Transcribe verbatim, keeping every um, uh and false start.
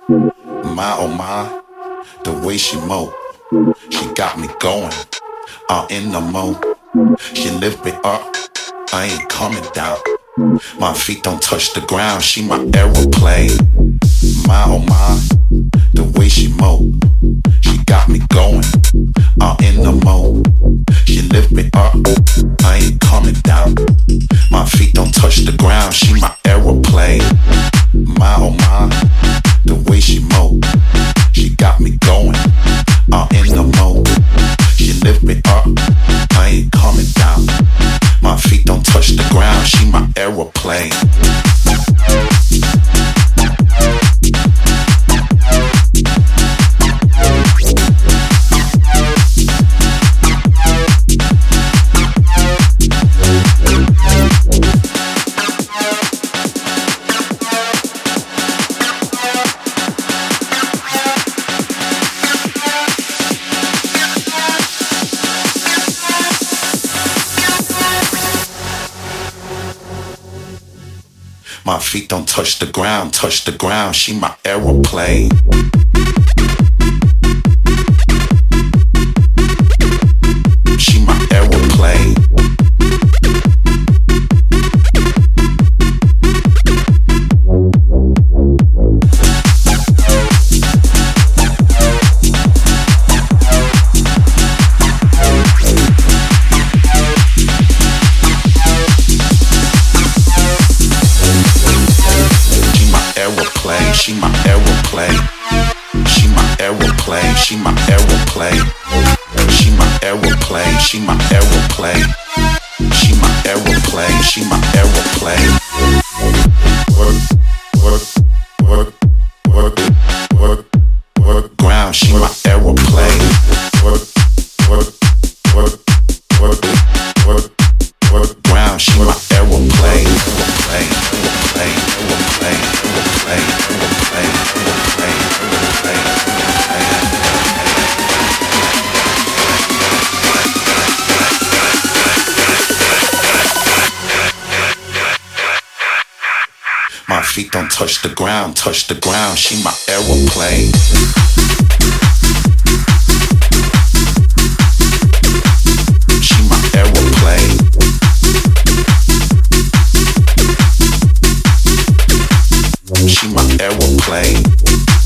My oh my, the way she move, she got me going, all in the mood. She lift me up, I ain't coming down. My feet don't touch the ground, she my aeroplane. My oh my, the way she move, she got me going, all in the mood. She lift me up, I ain't coming down. My feet don't touch the ground, she my aeroplane. My oh my, the way she move, she got me going, all in the mood. She lift me up, I ain't coming down. My feet don't touch the ground, she my aeroplane. My feet don't touch the ground, touch the ground, she my aeroplane. She my aeroplane. She my aeroplane. She my aeroplane. She my aeroplane. She my aeroplane. She my aeroplane. She my aeroplane. She my aeroplane. Work, work, work, work, work, work. Ground. She my aeroplane. Work, work, work, work, work, work. Ground. She my aeroplane. Aeroplane, aeroplane, aeroplane, aeroplane, aeroplane, aeroplane, aeroplane, aeroplane. My feet don't touch the ground, touch the ground, she my aeroplane. She my aeroplane. She my aeroplane.